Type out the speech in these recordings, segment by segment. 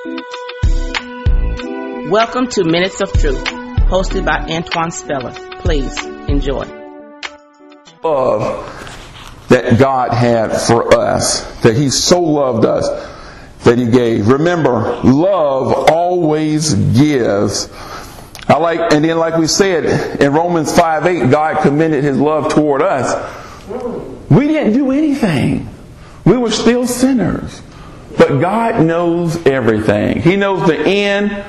Welcome to Minutes of Truth, hosted by Antoine Speller. Please enjoy. Love that God had for us, that He so loved us that He gave. Remember, love always gives. And then like we said in Romans 5:8, God commended His love toward us. We didn't do anything. We were still sinners. But God knows everything. He knows the end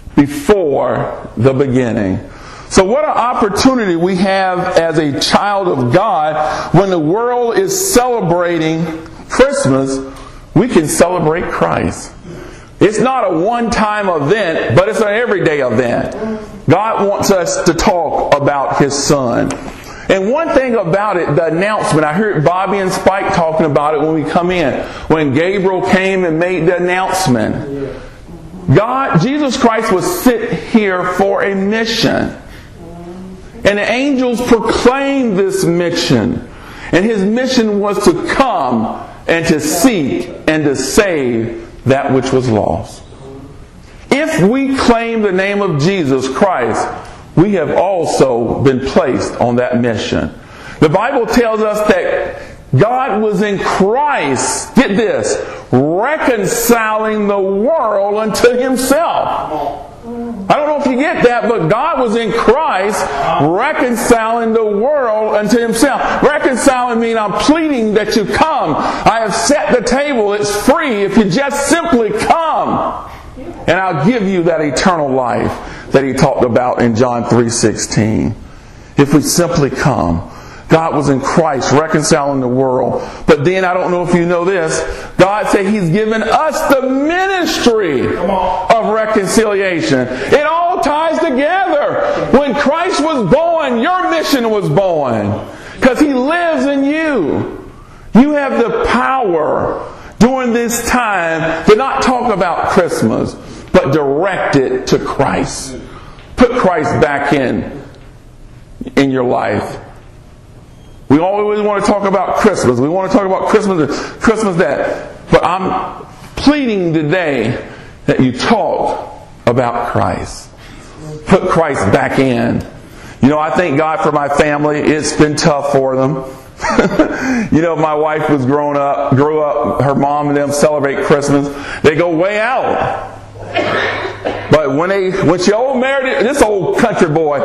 before the beginning. So what an opportunity we have as a child of God. When the world is celebrating Christmas, we can celebrate Christ. It's not a one-time event, but it's an everyday event. God wants us to talk about His Son. And one thing about it, the announcement, I heard Bobby and Spike talking about it when we come in. When Gabriel came and made the announcement. Jesus Christ was sent here for a mission. And the angels proclaimed this mission. And His mission was to come and to seek and to save that which was lost. If we claim the name of Jesus Christ, we have also been placed on that mission. The Bible tells us that God was in Christ, get this, reconciling the world unto Himself. I don't know if you get that, but God was in Christ reconciling the world unto Himself. Reconciling means I'm pleading that you come. I have set the table. It's free if you just simply come. And I'll give you that eternal life that He talked about in John 3:16. If we simply come. God was in Christ reconciling the world. But then, I don't know if you know this, God said He's given us the ministry of reconciliation. It all ties together. When Christ was born, your mission was born. Because He lives in you. You have the power during this time to not talk about Christmas, but direct it to Christ. Put Christ back in your life. We always want to talk about Christmas. We want to talk about Christmas that. But I'm pleading today that you talk about Christ. Put Christ back in. You know, I thank God for my family. It's been tough for them. You know, my wife grew up, her mom and them celebrate Christmas. They go way out. But when she married this old country boy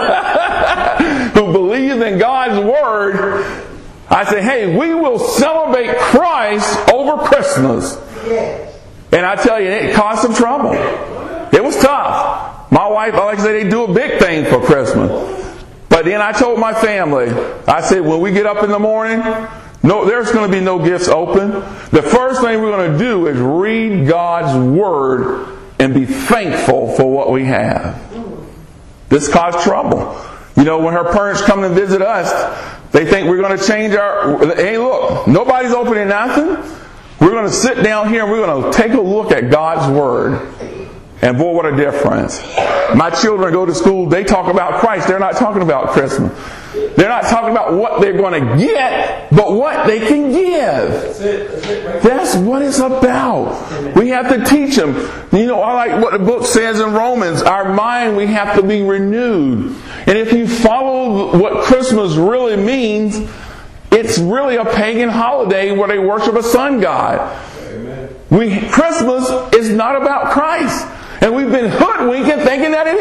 who believes in God's Word, I say, hey, we will celebrate Christ over Christmas. And I tell you, it caused some trouble. It was tough. My wife, like I say, they do a big thing for Christmas. But then I told my family, I said, when we get up in the morning, there's going to be no gifts open. The first thing we're going to do is read God's Word and be thankful for what we have. This caused trouble. You know, when her parents come to visit us, they think we're going to change hey look, nobody's opening nothing. We're going to sit down here and we're going to take a look at God's Word. And boy, what a difference. My children go to school, they talk about Christ. They're not talking about Christmas. They're not talking about what they're going to get, but what they can give. That's what it's about. We have to teach them. You know, I like what the book says in Romans. Our mind, we have to be renewed. And if you follow what Christmas really means, it's really a pagan holiday where they worship a sun god. Christmas is not about Christ. And we've been hoodwinking thinking that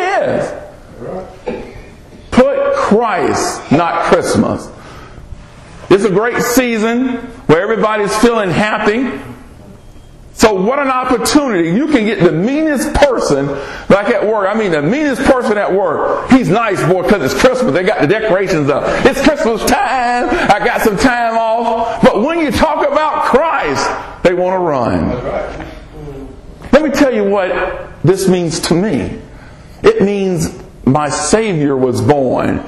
it is. Put Christ, not Christmas. It's a great season where everybody's feeling happy. So what an opportunity. You can get the meanest person, like at work. I mean the meanest person at work. He's nice, boy, because it's Christmas. They got the decorations up. It's Christmas time. I got some time off. But when you talk about Christ, they want to run. Let me tell you what this means to me. It means my Savior was born.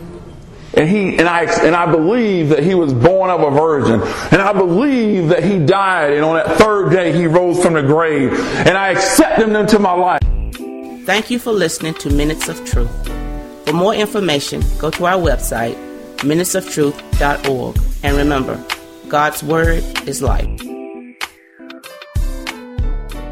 And I believe that He was born of a virgin. And I believe that He died, and on that third day He rose from the grave. And I accept Him into my life. Thank you for listening to Minutes of Truth. For more information, go to our website, minutesoftruth.org. And remember, God's Word is life.